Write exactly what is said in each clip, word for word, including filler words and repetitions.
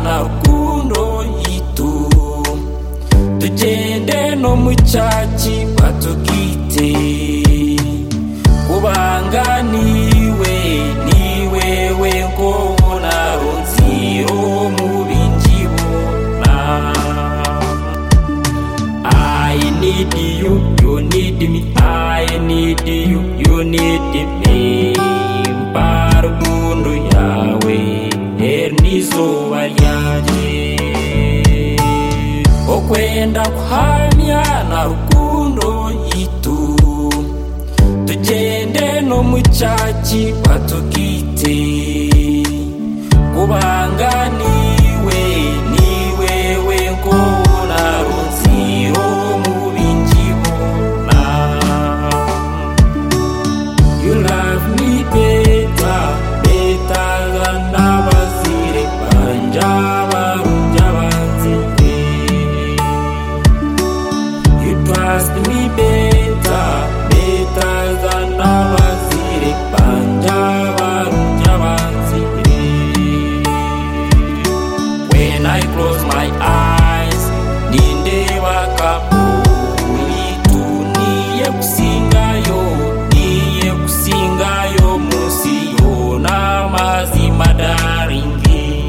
na rukundo yitu tugende no mu cyaci batugite kubanga niwe niwewe ngo naronziro mu binjibona. I need you, you need me, I need you, you need me. Mbarukundo yawe ernizuba ryanjye okwenda kuhamya na rukundo yitu tugende no mu cyaci batugite kubanga niwe niwewe ngo naronziro mu binjibona. You love me better, better than abazire banja barunja banzire. You trust me better, better than abazire banja barunja banzire. When I close my eyes, nindeba kabuyitu niye kusingayo, niye kusingayo musiyo n'amazi madaringi.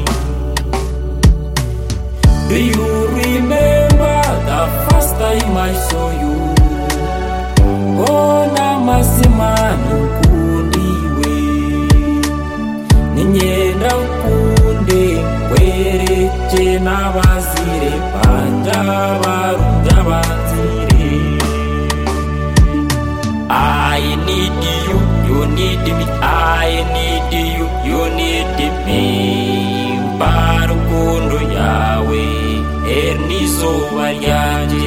Do you remember the first time I saw you? Oh, n'amazima nukundiwe ninyenda ukunde kwereke n'abazire banja barunja banzire. I need you, you need me, I need you, you need me. Mbarukundo yawe ernizuba ryanjye